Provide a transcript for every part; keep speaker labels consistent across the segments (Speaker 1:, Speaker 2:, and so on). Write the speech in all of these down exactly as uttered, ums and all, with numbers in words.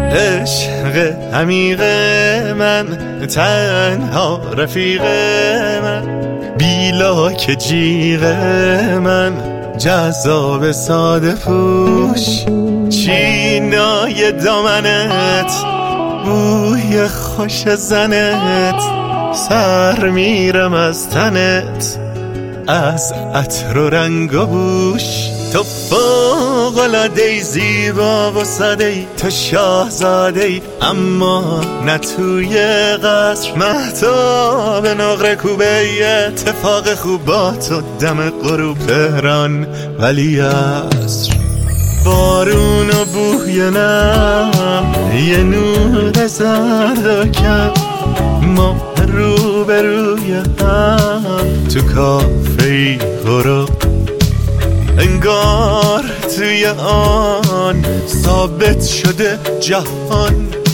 Speaker 1: عشق عمیق من، تنها رفیق من، بیلا که جیغ من، جذاب ساده پوش، چینای دامنت، بوی خوش زنت، سر میرم از تنت، از عطر و رنگ و بوش. تو فوق‌العاده‌ای، زیبا و ساده‌ای، تو شاهزاده‌ای، اما نه توی قصر. مهتاب نقره کوبه، اتفاق خوب با تو دم غروب تهران ولی عصر. بارون و بوی نم، یه نور زرد و کم، ما رو به روی هم تو کافه غروب. انگار توی آن ثابت شده جهان،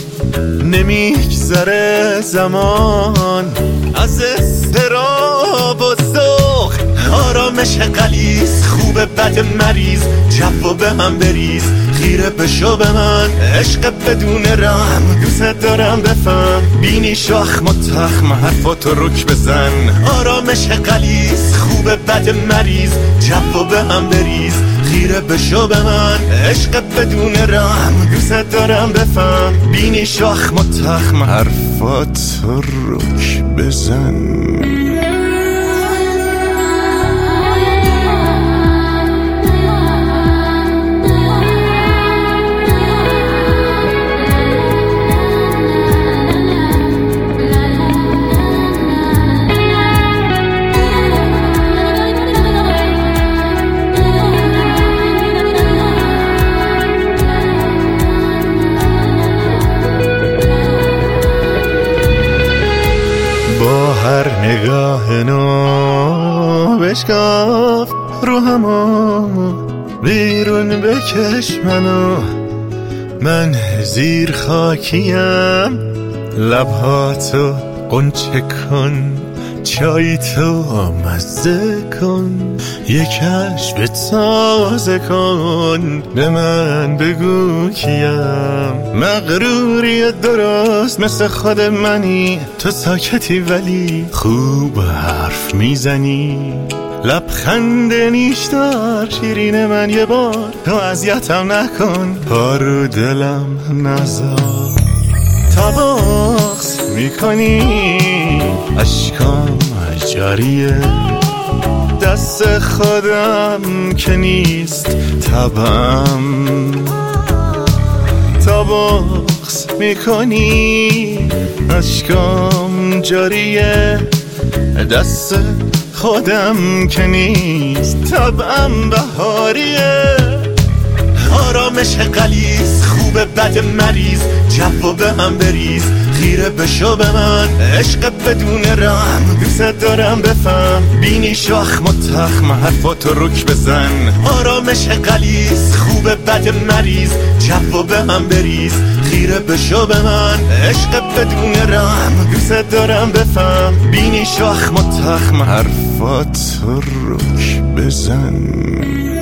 Speaker 1: نمیگذره زمان از اضطراب و ذوق. آرامش غلیظ، خوب بد مریض، جفا به هم بریز، خیره بشو به من، عشق بدون رحم، دوست دارم بفهم، بینی شاخ متخم، حرفاتو رک بزن. آرامش غلیظ، خوب بد مریض، جفا به هم بریز، خیره بشو به من، عشق بدون رحم، دوست دارم بفهم، بینی شاخ متخم، حرفاتو رک بزن. با هر نگاه نو بشکاف رو همو، بیرون بکش منو، من زیر خاکیم، لبهاتو قنچه کن، چای تو مزه کن، یک کشف تازه کن، به من بگو کیم. مغروری درست مثل خود منی، تو ساکتی ولی خوب حرف میزنی، لبخند نیشدار شیرین من، یه بار تو اذیتم نکن، پارو دلم نذار. تا بغض میکنی اشکام جاریه، دست خودم که نیست طبعم. تا بغض میکنی اشکام جاریه، دست خودم که نیست طبعم بهاریه. آرامش غلیظ، خوب بد مریض، جفا به هم بریز، خیره بشو به من، عشق بدون رحم، دوست دارم بفهم، بینی شاخ متخم، حرفاتو رک بزن. آرامش غلیظ، خوب بد مریض، جفا به هم بریز، خیره بشو به من، عشق بدون رحم، دوست دارم بفهم، بینی شاخ متخم، حرفاتو رک بزن.